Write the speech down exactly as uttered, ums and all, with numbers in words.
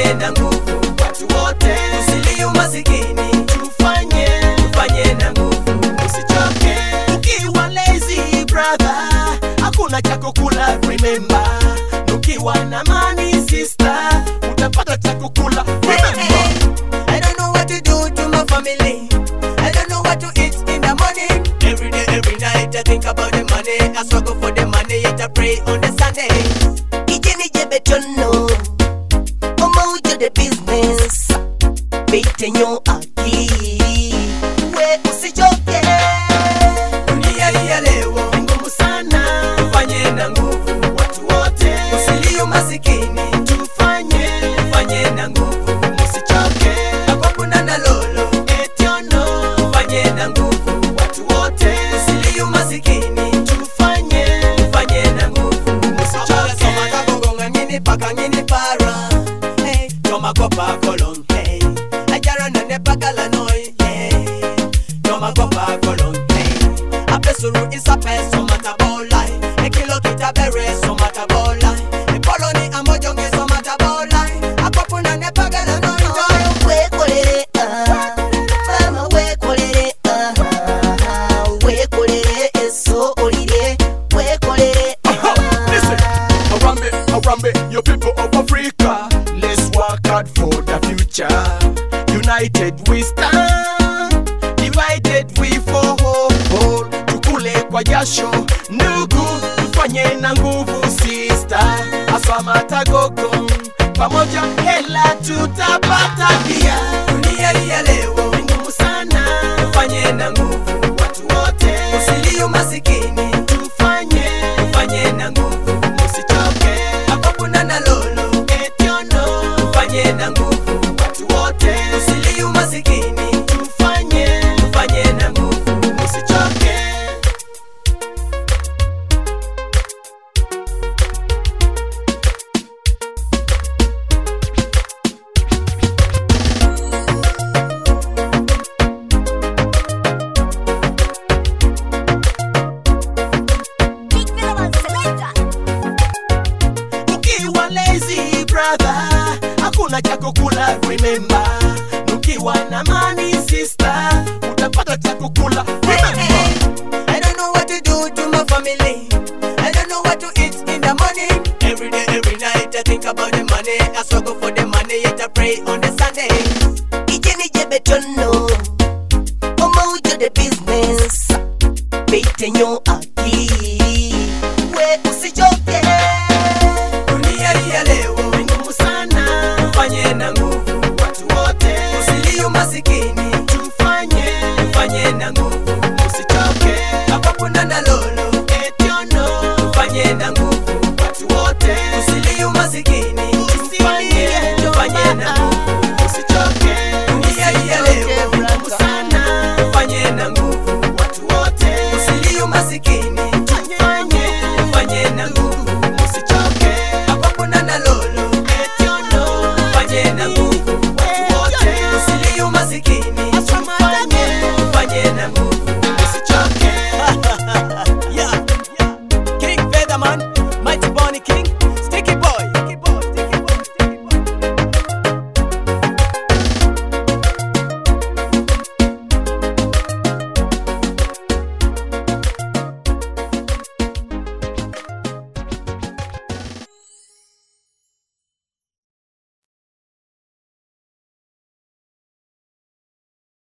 tufanye na nguvu watu wote. Usilio masikini, tufanye, tufanye na nguvu, usichoke. Ukiwa lazy brother, hakuna chako kula, remember. Ukiwa na money sister, utapata chako kula, remember. I don't know what to do to my family, I don't know what to eat in the morning. Every day, every night I think about the money, I struggle for the money, yet I pray on the Sunday. Ijeni jebe tono, omo ujo the business, beitenyo aki, we usichoke. Dunia hii ya leo ngumu sana, tufanye na nguvu watu wote. Usilio masikini, tufanye, tufanye na nguvu, usichoke. Hapa kuna na lolo, etiono, tufanye na nguvu watu wote. Usilio masikini, tufanye, tufanye na nguvu, usichoke. Soma kabonga ngini paka ngini para, hey, toma kopa kolon, hey, ajara na nepaka la noi, hey, toma kopa kolon, hey, apesuru isa peso matabola, ekilo kitabere so matabola, epoloni amojonge so matabola, akopuna nepaka la noi. We kolere, ah, mama we kolere, ah, we kolere eso olide, we kolere. Listen, Harambe, Harambe, you people of Africa, let's work hard for the future. United we stand, divided we fall. Tukule kwa jasho, ndugu, tufanye na nguvu sister. Aswamata gogo, pamoja hela tutapata pia. Dunia hii ya leo ngumu sana, tufanye na nguvu watu wote. Usilio masikini, tufanye, tufanye na nguvu, usichoke. Hapa kuna na lolo, etiono, tufanye na nguvu watu wote. Usilio masikini, tufanye, tufanye na nguvu, usichoke. Ukiwa lazy brother, hakuna chako kula, remember. Ukiwa na money sister, utapata chako kula, remember. I don't know what to do to my family, I don't know what to eat in the morning. Every day, every night I think about the money, I struggle for the money, yet I pray on the Sunday. Ijeni jebe tono, omo ujo the business, beitenyo